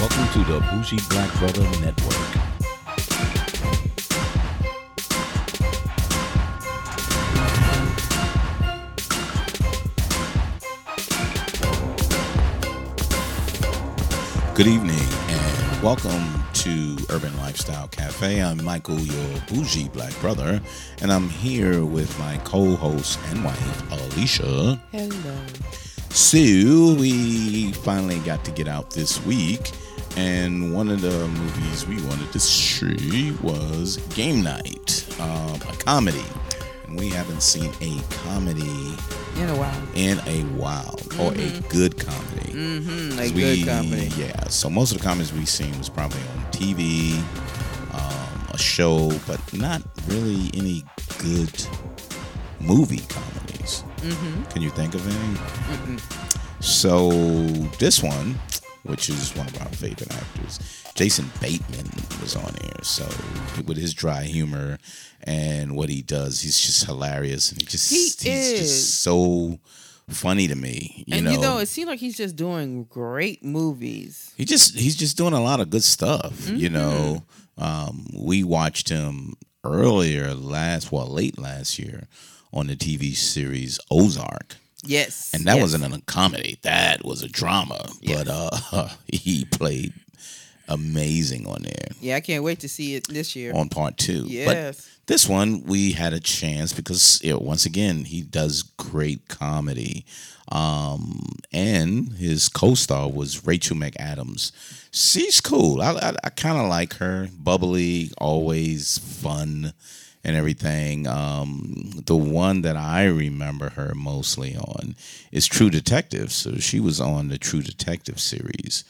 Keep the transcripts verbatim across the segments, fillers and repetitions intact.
Welcome to the Bougie Black Brother Network. Good evening and welcome to Urban Lifestyle Cafe. I'm Michael, your bougie black brother, and I'm here with my co-host and wife, Alicia. Hello. So we finally got to get out this week, and one of the movies we wanted to see was Game Night, um, a comedy. And we haven't seen a comedy in a while. In a while, mm-hmm. or a good comedy. Mm-hmm. A we, good comedy. Yeah. So most of the comedies we've seen was probably on T V, um, a show, but not really any good movie comedies. Mm-hmm. Can you think of any? Mm-mm. So this one, which is one of our favorite actors, Jason Bateman was on here. So with his dry humor and what he does, he's just hilarious, and he just he he's is. just so funny to me. You and know, you know, it seems like he's just doing great movies. He just he's just doing a lot of good stuff. Mm-hmm. You know, um, we watched him earlier last, well, late last year on the T V series Ozark. Yes, and that yes. wasn't a comedy; that was a drama. Yes. But uh, he played amazing on there. Yeah, I can't wait to see it this year on part two. Yes, but this one we had a chance because you know, once again he does great comedy, um, and his co-star was Rachel McAdams. She's cool. I I, I kind of like her, bubbly, always fun. And everything. Um, the one that I remember her mostly on is True Detective. So she was on the True Detective series.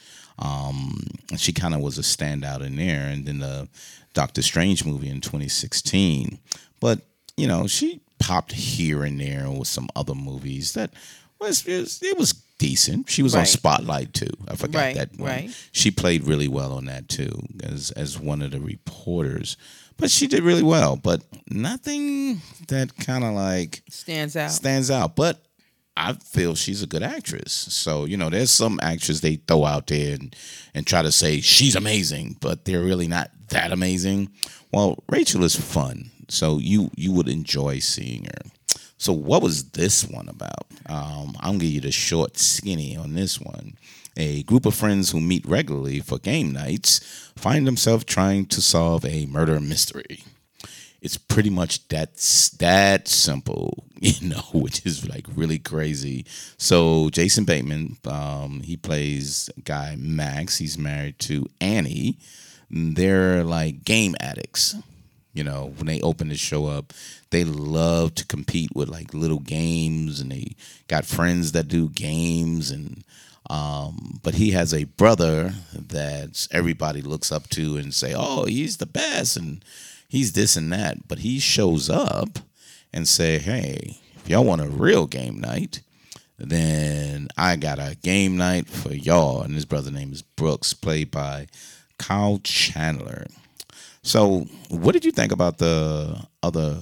Um, and she kind of was a standout in there. And then the Doctor Strange movie in twenty sixteen. But, you know, she popped here and there with some other movies that was, it was, it was decent. She was right. on Spotlight too. I forgot right, that one. Right. She played really well on that too as as one of the reporters. But she did really well, but nothing that kind of like stands out. Stands out. But I feel she's a good actress. So, you know, there's some actors they throw out there and, and try to say she's amazing, but they're really not that amazing. Well, Rachel is fun, so you you would enjoy seeing her. So what was this one about? Um, I'm going to give you the short skinny on this one. A group of friends who meet regularly for game nights find themselves trying to solve a murder mystery. It's pretty much that, that simple, you know, which is like really crazy. So Jason Bateman, um, he plays guy Max. He's married to Annie. They're like game addicts. You know, when they open the show up, they love to compete with like little games, and they got friends that do games, and um, but he has a brother that everybody looks up to and say, "Oh, he's the best," and he's this and that. But he shows up and say, "Hey, if y'all want a real game night, then I got a game night for y'all." And his brother's name is Brooks, played by Kyle Chandler. So, what did you think about the other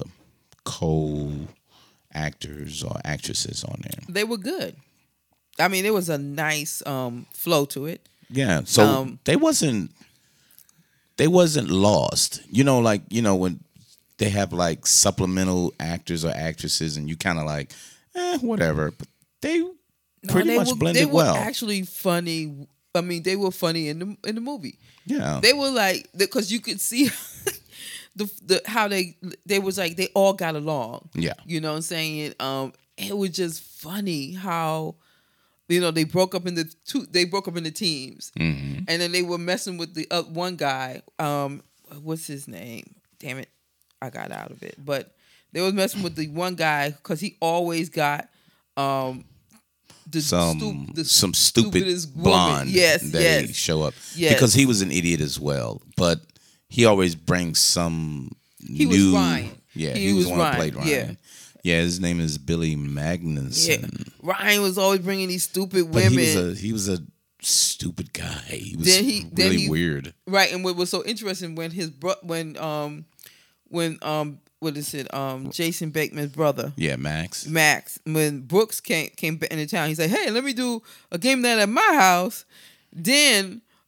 co-actors or actresses on there? They were good. I mean, there was a nice um, flow to it. Yeah. So um, they wasn't they wasn't lost. You know, like you know when they have like supplemental actors or actresses, and you kind of like, eh, whatever. But they pretty no, they much were, blended they were well. Actually, funny. I mean, they were funny in the in the movie. Yeah, they were like because you could see the the how they they was like they all got along. Yeah, you know what I'm saying. Um, it was just funny how you know they broke up in the two they broke up into teams, mm-hmm. and then they were messing with the uh, one guy. Um, what's his name? Damn it, I got out of it. But they was messing with the one guy because he always got um. The some stu- the some stupid blonde yes, that yes. show up yes. because he was an idiot as well, but he always brings some he new. Was Ryan. Yeah, he, he was, was one Ryan. who played Ryan. Yeah. yeah, his name is Billy Magnuson. Yeah. Ryan was always bringing these stupid but women. He was a he was a stupid guy. He was then he, really then he, weird. Right, and what was so interesting when his bro- when um when um. What is it? Um, Jason Bateman's brother. Yeah, Max. Max. When Brooks came came into town, he said, "Hey, let me do a game night at my house." Then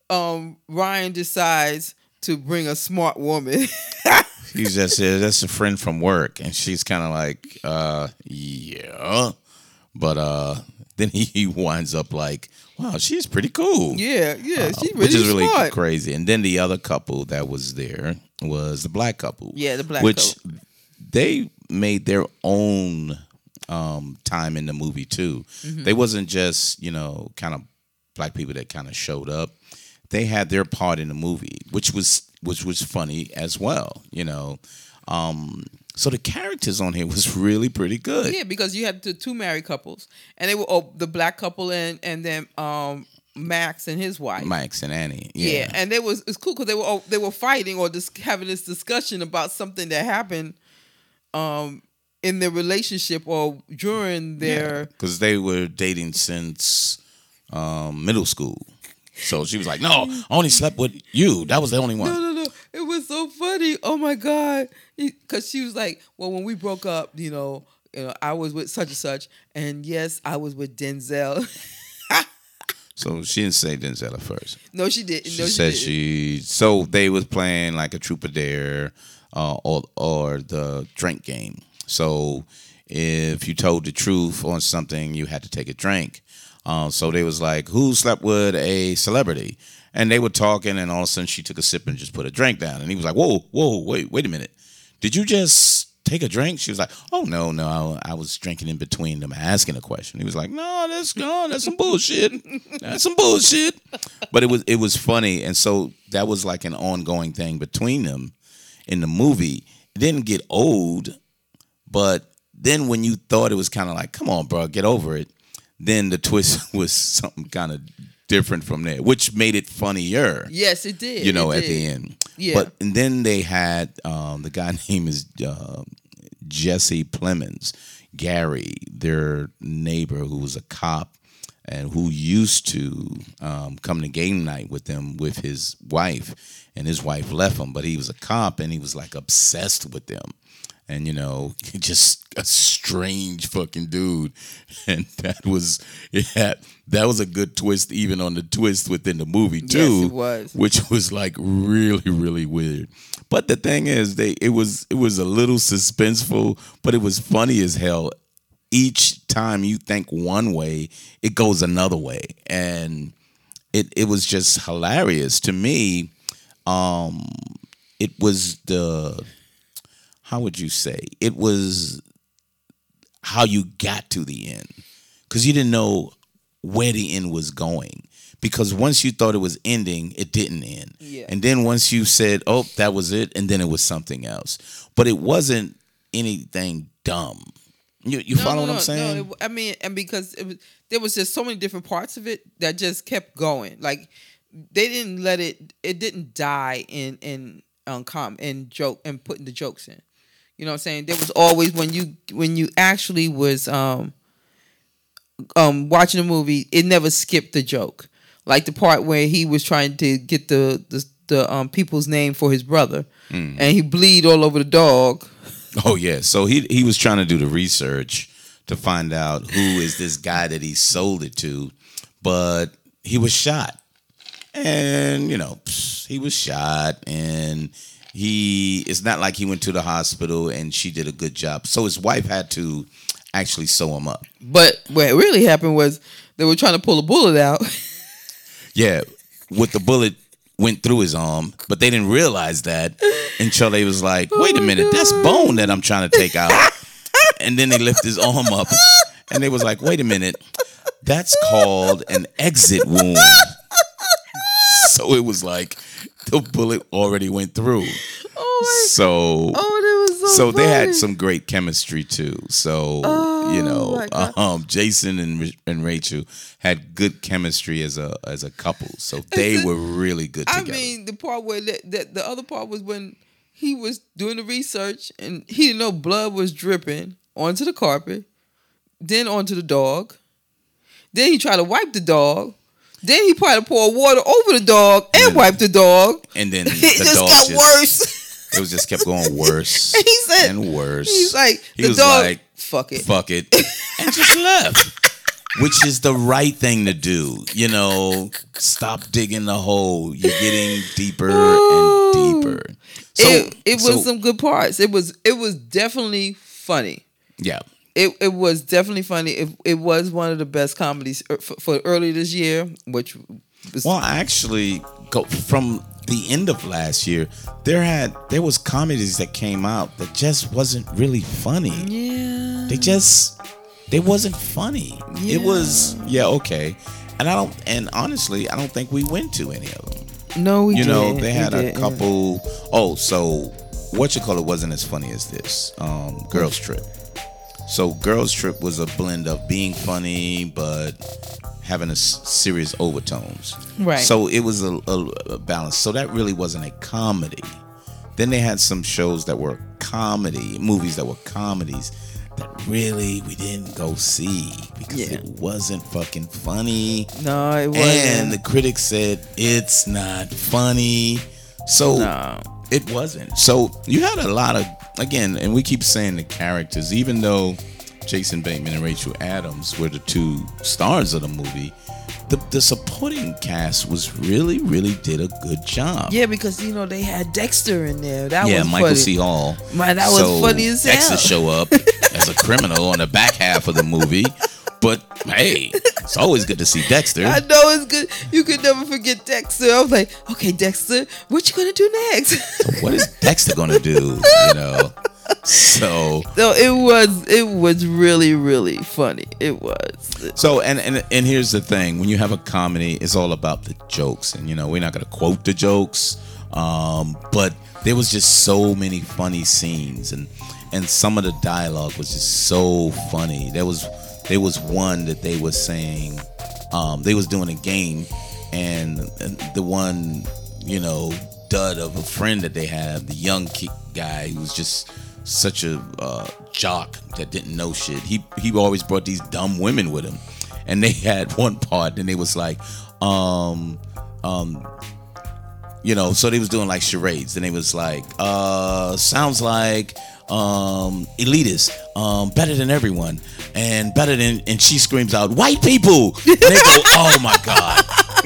um, Ryan decides to bring a smart woman. He just said, that's a friend from work. And she's kind of like, uh, yeah. But uh, then he, he winds up like, wow, she's pretty cool. Yeah, yeah, Uh, she's really which is really smart. crazy. And then the other couple that was there was the black couple. Yeah, the black which couple. they made their own um, time in the movie too. Mm-hmm. They wasn't just, you know, kind of black people that kind of showed up. They had their part in the movie, which was which was funny as well, you know. Um, so the characters on here was really pretty good. Yeah, because you had the two married couples, and they were oh, the black couple and and then um, Max and his wife, Max and Annie. Yeah, yeah, and they was it's cool because they were oh, they were fighting or just having this discussion about something that happened, um, in their relationship or during their because they were dating since um, middle school. So she was like, "No, I only slept with you. That was the only one." No, no, no. It was so funny. Oh my God. Because she was like, well, when we broke up, you know, you know, I was with such and such. And yes, I was with Denzel. So she didn't say Denzel at first. No, she didn't. She no, she said didn't. she. So they was playing like a Truth or Dare, uh, or or the drink game. So if you told the truth on something, you had to take a drink. Uh, so they was like, who slept with a celebrity? And they were talking, and all of a sudden she took a sip and just put a drink down. And he was like, whoa, whoa, wait, wait a minute. Did you just take a drink? She was like, oh, no, no, I was drinking in between them asking a question. He was like, no, that's no, that's some bullshit. That's some bullshit. But it was it was funny. And so that was like an ongoing thing between them in the movie. It didn't get old, but then when you thought it was kind of like, come on, bro, get over it, then the twist was something kind of different from there, which made it funnier. Yes, it did. You know, it at did. the end. Yeah. But and then they had um, the guy name is uh, Jesse Plemons, Gary, their neighbor who was a cop and who used to um, come to game night with them with his wife, and his wife left him, but he was a cop and he was like obsessed with them. And, you know, just a strange fucking dude. And that was, it had, that was a good twist, even on the twist within the movie, too. Yes, it was. Which was like really, really weird. But the thing is, they it was it was a little suspenseful, but it was funny as hell. Each time you think one way, it goes another way. And it, it was just hilarious. To me, um, it was the... How would you say? It was how you got to the end. Because you didn't know where the end was going. Because once you thought it was ending, it didn't end. Yeah. And then once you said, oh, that was it, and then it was something else. But it wasn't anything dumb. You, you No, follow no, what no, I'm saying? No, it, I mean, and because it was, there was just so many different parts of it that just kept going. Like, they didn't let it, it didn't die in, in, um, com, in joke, and putting the jokes in. You know what I'm saying? There was always when you when you actually was um um watching a movie, it never skipped the joke. Like the part where he was trying to get the the, the um people's name for his brother, mm. and he bleed all over the dog. Oh yeah, so he he was trying to do the research to find out who is this guy that he sold it to, but he was shot, and you know he was shot and. He it's not like he went to the hospital and she did a good job. So his wife had to actually sew him up. But what really happened was they were trying to pull a bullet out. Yeah, with the bullet went through his arm, but they didn't realize that until they was like, wait oh a minute, God. that's bone that I'm trying to take out. And then they lift his arm up and they was like, wait a minute, that's called an exit wound. So it was like the bullet already went through. Oh my so Oh, that was so So funny. they had some great chemistry too. So Oh, you know, my God. um, Jason and and Rachel had good chemistry as a as a couple. So they the- were really good I together. mean, the part where the, the, the other part was when he was doing the research and he didn't know blood was dripping onto the carpet, then onto the dog. Then he tried to wipe the dog. Then he tried to pour water over the dog and Mm. wipe the dog. and then It the just dog got just, worse. It was just kept going worse And he said, and worse. he's like, he the was dog, like, fuck it. fuck it, and just left. which is the right thing to do. You know, stop digging the hole. You're getting deeper and deeper. So it, it was so, some good parts. It was it was definitely funny. Yeah. It it was definitely funny. It it was one of the best comedies for, for early this year, which was well, actually, go from the end of last year, there had there was comedies that came out that just wasn't really funny. Yeah. They just they wasn't funny. Yeah. It was yeah, okay. And I don't and honestly, I don't think we went to any of them. No, we You didn't. know, they had We a didn't. couple oh, so what you call it wasn't as funny as this. Um, Girls Trip. So Girls Trip was a blend of being funny but having a s- serious overtones. Right. So it was a, a, a balance. So that really wasn't a comedy. Then they had some shows that were comedy, movies that were comedies that really we didn't go see because Yeah. it wasn't fucking funny. No, it wasn't. And the critics said it's not funny. So No. it wasn't. So you had a lot of, again, and we keep saying the characters, even though Jason Bateman and Rachel Adams were the two stars of the movie, the, the supporting cast was really, really did a good job. Yeah, because you know they had Dexter in there. That yeah, was Michael funny. C. Hall. Man, that was So funny as hell. Dexter show up as a criminal on the back half of the movie. But hey, it's always good to see Dexter. I know it's good. You could never forget Dexter. I was like, okay, Dexter, what you gonna do next? What is Dexter gonna do? You know. So So it was it was really, really funny. It was. So and, and and here's the thing: when you have a comedy, it's all about the jokes, and you know we're not gonna quote the jokes, um, but there was just so many funny scenes, and and some of the dialogue was just so funny. There was there was one that they were saying, um, they was doing a game, and, and the one you know dud of a friend that they have, the young ki- guy who was just such a uh, jock that didn't know shit. He he always brought these dumb women with him, and they had one part, and they was like, um, um, you know, so they was doing like charades, and they was like, uh, sounds like um, elitist, um, better than everyone, and better than, and she screams out, white people, and they go, oh my god.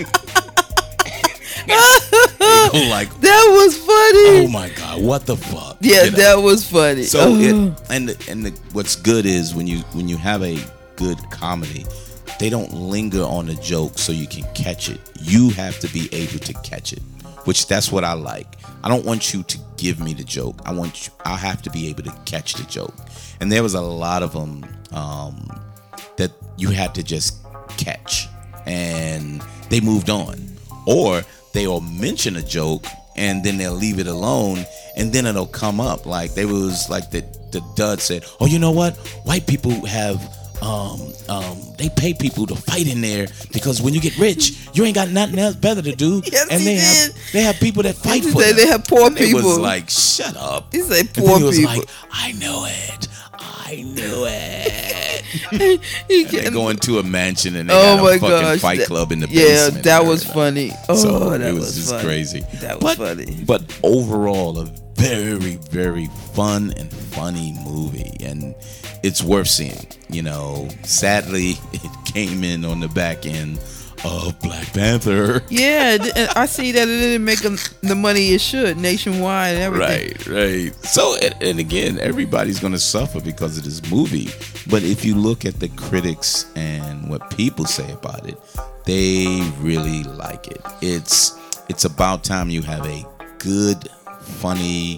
They go like, That was funny. oh my god, what the fuck? Yeah, You know? that was funny. So Oh. it and the, and the, what's good is when you when you have a good comedy, they don't linger on the joke so you can catch it. You have to be able to catch it, which that's what I like. I don't want you to give me the joke. I want you. I have to be able to catch the joke. And there was a lot of them um, that you had to just catch, and they moved on, or they'll mention a joke and then they'll leave it alone, and then it'll come up. Like they was like the the dud said, oh, you know what? White people have um um they pay people to fight in there because when you get rich, you ain't got nothing else better to do. Yes, and he they did. have they have people that fight He for said them. they have poor And it was people. like, shut up. He said And then poor he was people. like, I knew it. I knew it. He And they can- go into a mansion and they Oh got a my fucking gosh. fight That- club in the yeah, basement. that and was everything. funny. Oh, So that it was, was just funny. crazy. That was but, funny. But overall, a very, very fun and funny movie, and it's worth seeing. You know, sadly, it came in on the back end of Black Panther. Yeah, th- and I see that it didn't make 'em the money it should nationwide and everything. Right, right. So, and, and again, everybody's going to suffer because of this movie. But if you look at the critics and what people say about it, they really like it. It's it's about time you have a good, funny,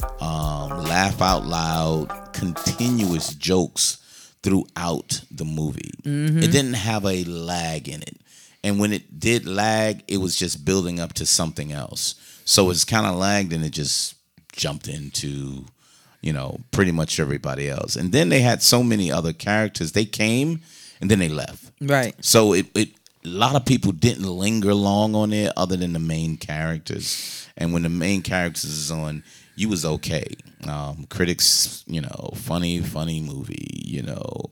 um, laugh out loud, continuous jokes throughout the movie. It didn't have a lag in it. And when it did lag, it was just building up to something else. So it's kind of lagged and it just jumped into, you know, pretty much everybody else. And then they had so many other characters. They came and then they left. Right. So it, it a lot of people didn't linger long on it other than the main characters. And when the main characters is on, you was okay. Um, critics, you know, funny, funny movie, you know.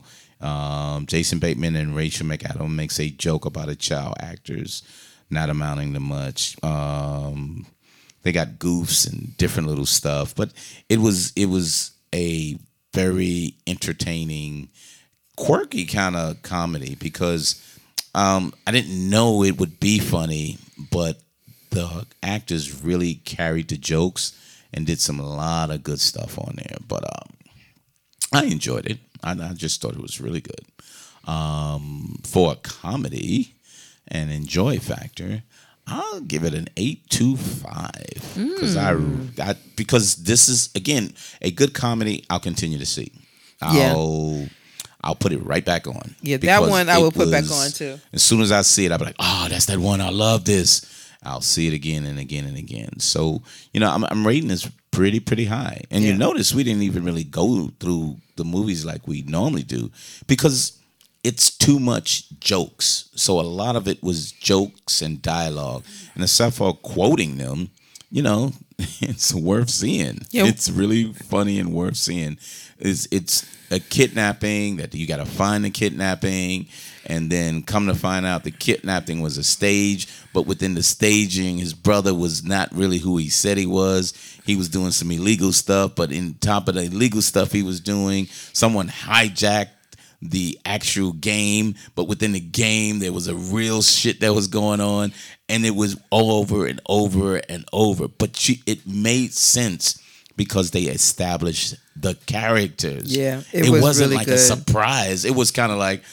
Um, Jason Bateman and Rachel McAdams makes a joke about a child actors not amounting to much. Um, they got goofs and different little stuff, but it was it was a very entertaining, quirky kind of comedy because um, I didn't know it would be funny, but the actors really carried the jokes and did some a lot of good stuff on there. But um, I enjoyed it. I, I just thought it was really good. Um, for a comedy and enjoy factor, I'll give it an eight two five because mm. I, I because this is again a good comedy. I'll continue to see. I'll yeah. I'll put it right back on. Yeah, that one I will put was, back on too. As soon as I see it, I'll be like, oh, that's that one. I love this. I'll see it again and again and again. So you know, I'm, I'm rating this pretty pretty high. And yeah. you notice we didn't even really go through the movies like we normally do because it's too much jokes. So a lot of it was jokes and dialogue. And except for quoting them, you know, it's worth seeing. Yep. It's really funny and worth seeing. It's, it's a kidnapping that you got to find the kidnapping. And then come to find out the kidnapping was a stage. But within the staging, his brother was not really who he said he was. He was doing some illegal stuff. But in top of the illegal stuff he was doing, someone hijacked the actual game, but within the game there was a real shit that was going on, and it was all over and over and over. But she, it made sense because they established the characters. Yeah, it, it was wasn't really like good. a surprise. It was kind of like,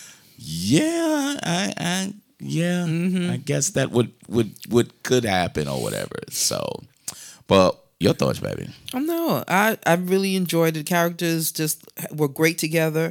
yeah, I, I yeah, mm-hmm. I guess that would would would could happen or whatever. So, but your thoughts, baby? Oh no, I I really enjoyed it. The characters just were great together.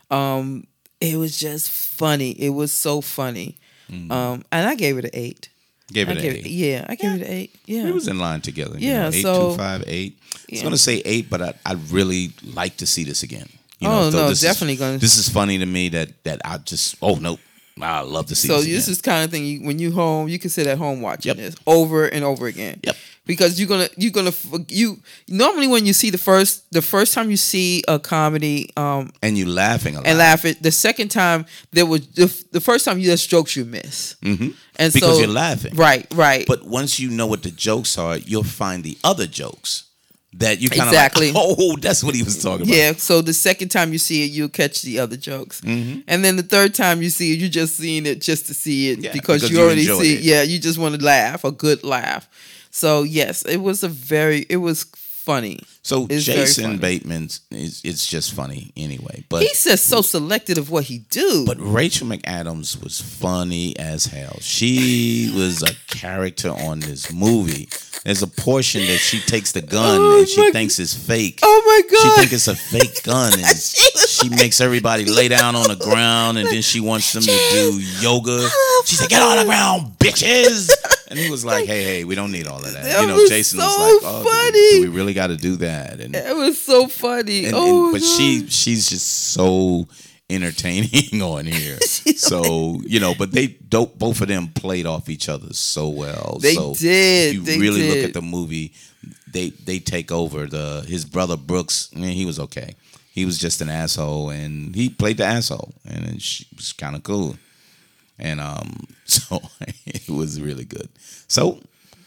Um, it was just funny. It was so funny. Mm-hmm. Um, and I gave it an eight. Gave it I an gave eight. It, yeah, I gave yeah. it an eight. Yeah, we was in line together. Yeah, you know, eight, so two, five, eight. I was yeah. gonna say eight, but I I really like to see this again. You know, oh no, this definitely is, gonna. This is funny to me that that I just oh nope. I love to see. So this, this is kind of thing you, when you home, you can sit at home watching yep. this over and over again. Yep. Because you're gonna you're gonna you normally when you see the first the first time you see a comedy um and you laughing a lot and laugh it the second time there was the, the first time you just jokes you miss mm-hmm. and because so, you're laughing right right but once you know what the jokes are you'll find the other jokes that you kind of exactly. like, oh, that's what he was talking about. Yeah, so the second time you see it, you'll catch the other jokes. Mm-hmm. And then the third time you see it, you're just seeing it just to see it yeah, because, because you already you see it. Yeah, you just want to laugh, a good laugh. So, yes, it was a very, it was funny. So, it's Jason Bateman, is it's just funny anyway. But he's just so selective of what he do. But Rachel McAdams was funny as hell. She was a character on this movie. There's a portion that she takes the gun oh and she thinks it's fake. Oh my God. She thinks it's a fake gun and she makes everybody lay down on the ground and then she wants them to do yoga. She said, get on the ground, bitches. And he was like, hey, hey, we don't need all of that. That you know, was Jason so was like, oh, funny. do we, do we really got to do that? And it was so funny. And, oh, and, but God. she she's just so entertaining on here. So, you know, but they don't, both of them played off each other so well. They so did. If you they really did. look at the movie, they they take over. The his brother Brooks, man, he was okay. He was just an asshole and he played the asshole and it was kind of cool. And um so it was really good. So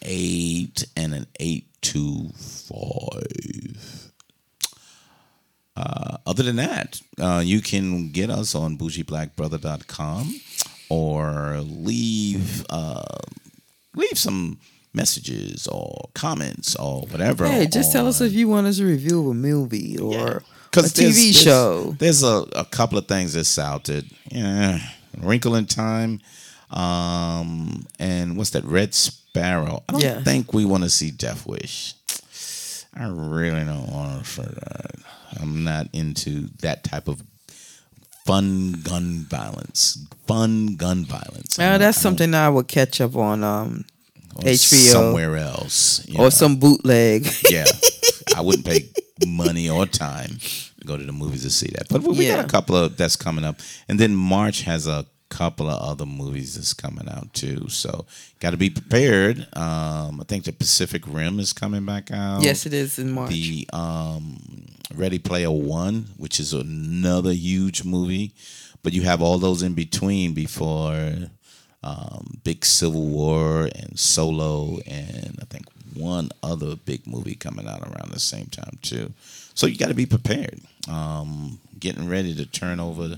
eight and an eight two five. Uh, other than that, uh, you can get us on bougie black brother dot com or leave uh, leave some messages or comments or whatever. Hey, just on, tell us if you want us to review a movie or yeah. a T V there's, show. There's, there's a, a couple of things that's out there. Yeah, Wrinkle in Time, um, and what's that? Red Sparrow. I don't yeah. think we want to see Death Wish. I really don't want to for that. I'm not into that type of fun gun violence. Fun gun violence. Uh, that's I something I would catch up on um, H B O. Somewhere else. Or know. Some bootleg. Yeah. I wouldn't pay money or time to go to the movies to see that. But we yeah. got a couple of that's coming up. And then March has a couple of other movies that's coming out too, so got to be prepared. um I think the Pacific Rim is coming back out. Yes, it is in March. The um Ready Player One, which is another huge movie, but you have all those in between before um big Civil War and Solo, and I think one other big movie coming out around the same time too. So you got to be prepared, um getting ready to turn over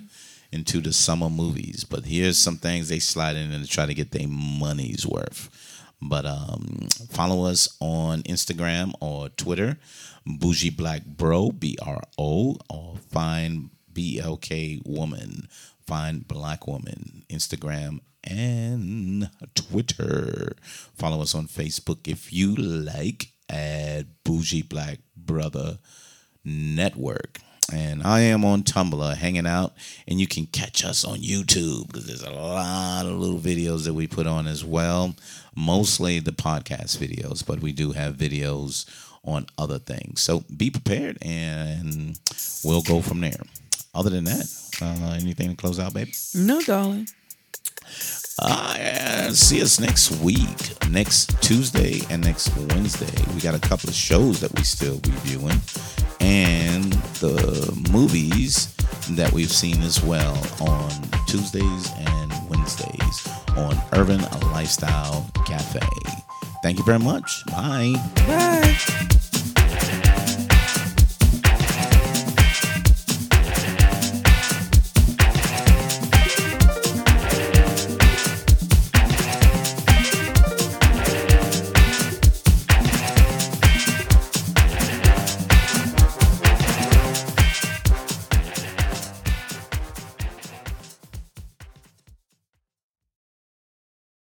into the summer movies. But here's some things they slide in and try to get their money's worth. But um, follow us on Instagram or Twitter, Bougie Black Bro, B R O, or find B L K Woman, find Black Woman, Instagram and Twitter. Follow us on Facebook if you like at Bougie Black Brother Network. And I am on Tumblr hanging out, and you can catch us on YouTube because there's a lot of little videos that we put on as well, mostly the podcast videos, but we do have videos on other things. So be prepared, and we'll go from there. Other than that, uh, anything to close out, baby? No, darling. Uh, yeah, see us next week, next Tuesday and next Wednesday. We got a couple of shows that we still reviewing, and the movies that we've seen as well on Tuesdays and Wednesdays on Urban Lifestyle Cafe. Thank you very much. Bye. Bye.